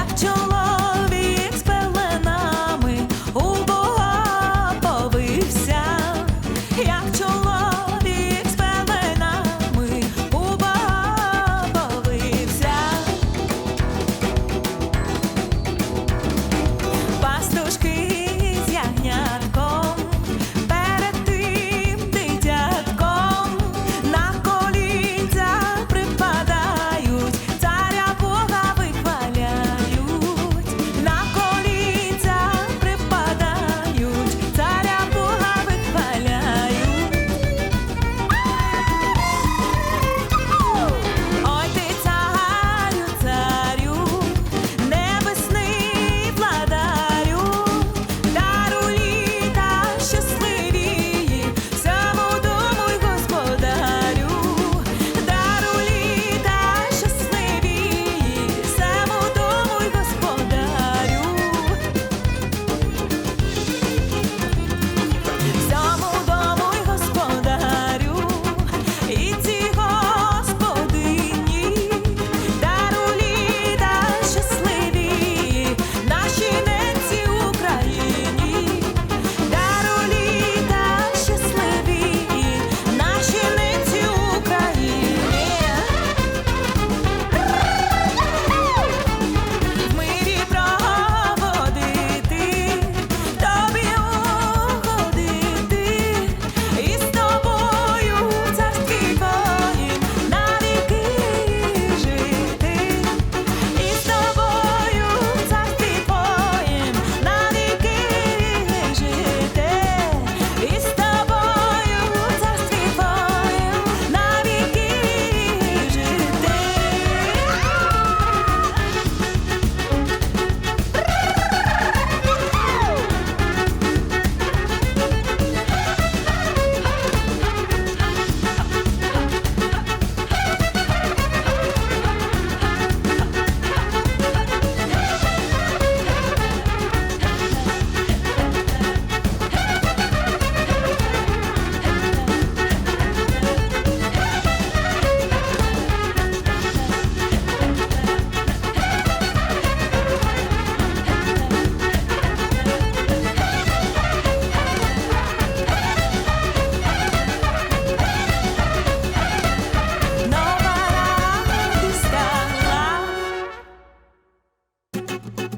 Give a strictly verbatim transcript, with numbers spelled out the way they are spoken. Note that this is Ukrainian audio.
чоловік з пеленами у Бога повився, як чоловік з пеленами у Бога повився. Пастушки з ягнятком перед тим дитятком на колінця припадають, царя Бога вихваляють, на колінця припадають, царя Бога вихваляють. Ой ти царю, царю, небесний владарю, даруй літа щасливії всьому дому й господарю, даруй літа щасливії всьому дому й господарю, всьому дому й господарю, і цій господині даруй літа щасливі нашій ненці Україні, даруй літа щасливі нашій ненці Україні. В мирі проводити, тобі угодити, і з тобою в царстві твоїм навіки жити, і з тобою в царстві твоїм навіки жити, і з тобою в царстві твоїм навіки жити. Нова радість стала.